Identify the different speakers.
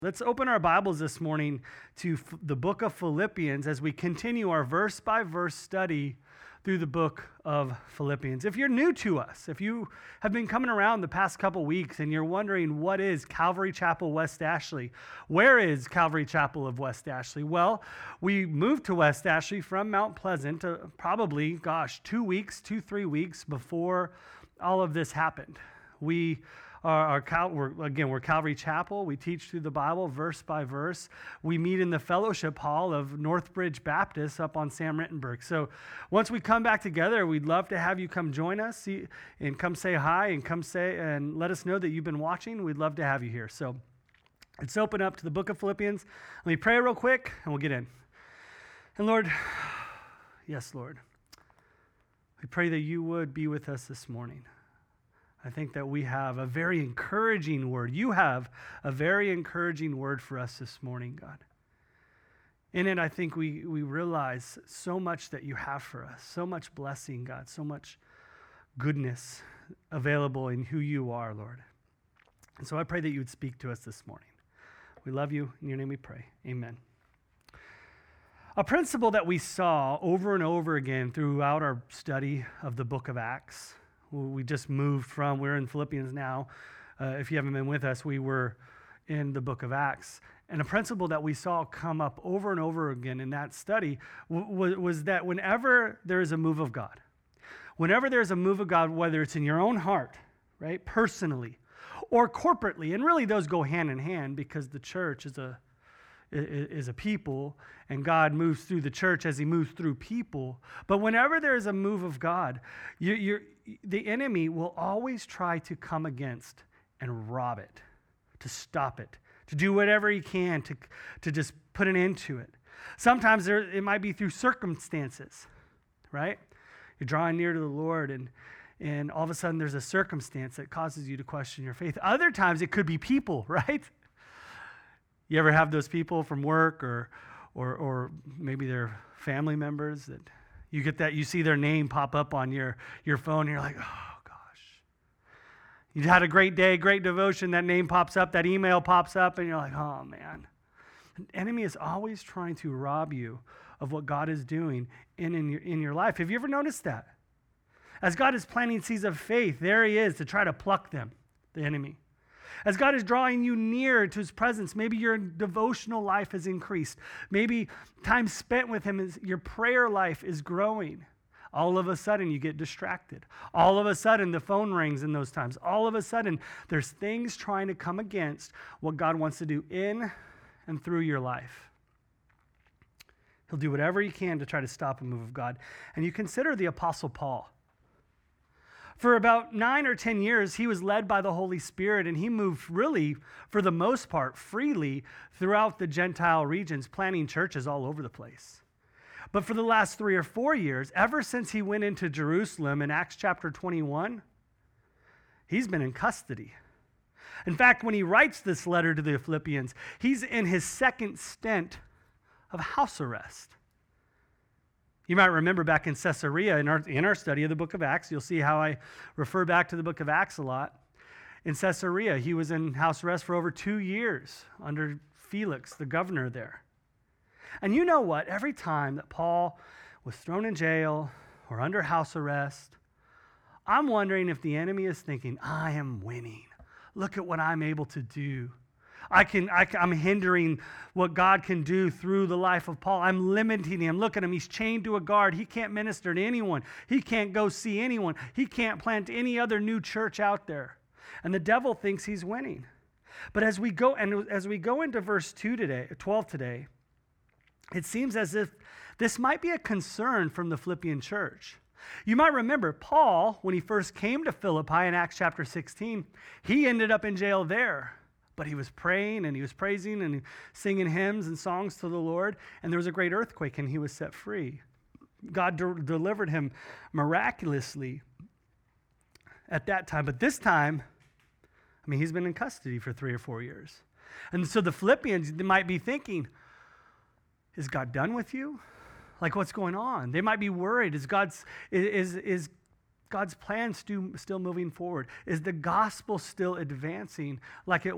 Speaker 1: Let's open our Bibles this morning to the book of Philippians as we continue our verse-by-verse study through the book of Philippians. If you're new to us, if you have been coming around the past couple weeks and you're wondering what is Calvary Chapel West Ashley, where is Calvary Chapel of West Ashley? Well, we moved to West Ashley from Mount Pleasant probably, 3 weeks before all of this happened. We're Calvary Chapel. We teach through the Bible verse by verse. We meet in the fellowship hall of Northbridge Baptist up on Sam Rittenberg. So once we come back together, we'd love to have you come join us and come say hi and let us know that you've been watching. We'd love to have you here. So let's open up to the book of Philippians. Let me pray real quick and we'll get in. And Lord, yes, Lord, we pray that you would be with us this morning. I think that we have a very encouraging word. You have a very encouraging word for us this morning, God. In it, I think we realize so much that you have for us, so much blessing, God, so much goodness available in who you are, Lord. And so I pray that you would speak to us this morning. We love you. In your name we pray. Amen. A principle that we saw over and over again throughout our study of the book of Acts. We just moved we're in Philippians now. If you haven't been with us, we were in the book of Acts. And a principle that we saw come up over and over again in that study was that whenever there is a move of God, whether it's in your own heart, right, personally, or corporately, and really those go hand in hand because the church is a people, and God moves through the church as he moves through people. But whenever there's a move of God, the enemy will always try to come against and rob it, to stop it, to do whatever he can to just put an end to it. Sometimes it might be through circumstances, right? You're drawing near to the Lord, and all of a sudden there's a circumstance that causes you to question your faith. Other times it could be people, right? You ever have those people from work or maybe they're family members that you get that, you see their name pop up on your phone and you're like, oh gosh. You had a great day, great devotion, that name pops up, that email pops up, and you're like, oh man. The enemy is always trying to rob you of what God is doing in your life. Have you ever noticed that? As God is planting seeds of faith, there he is to try to pluck them, the enemy. As God is drawing you near to his presence, maybe your devotional life has increased. Maybe time spent with him, your prayer life is growing. All of a sudden, you get distracted. All of a sudden, the phone rings in those times. All of a sudden, there's things trying to come against what God wants to do in and through your life. He'll do whatever he can to try to stop a move of God. And you consider the Apostle Paul. For about 9 or 10 years, he was led by the Holy Spirit, and he moved really, for the most part, freely throughout the Gentile regions, planting churches all over the place. But for the last 3 or 4 years, ever since he went into Jerusalem in Acts chapter 21, he's been in custody. In fact, when he writes this letter to the Philippians, he's in his second stint of house arrest. You might remember back in Caesarea, in our study of the book of Acts, you'll see how I refer back to the book of Acts a lot. In Caesarea, he was in house arrest for over 2 years under Felix, the governor there. And you know what? Every time that Paul was thrown in jail or under house arrest, I'm wondering if the enemy is thinking, I am winning. Look at what I'm able to do. I'm hindering what God can do through the life of Paul. I'm limiting him. Look at him. He's chained to a guard. He can't minister to anyone. He can't go see anyone. He can't plant any other new church out there. And the devil thinks he's winning. But as we go into verse 12 today, it seems as if this might be a concern from the Philippian church. You might remember Paul, when he first came to Philippi in Acts chapter 16, he ended up in jail there. But he was praying and he was praising and singing hymns and songs to the Lord. And there was a great earthquake and he was set free. God delivered him miraculously at that time. But this time, he's been in custody for 3 or 4 years. And so the Philippians might be thinking, is God done with you? Like, what's going on? They might be worried. Is God's plan still moving forward? Is the gospel still advancing like it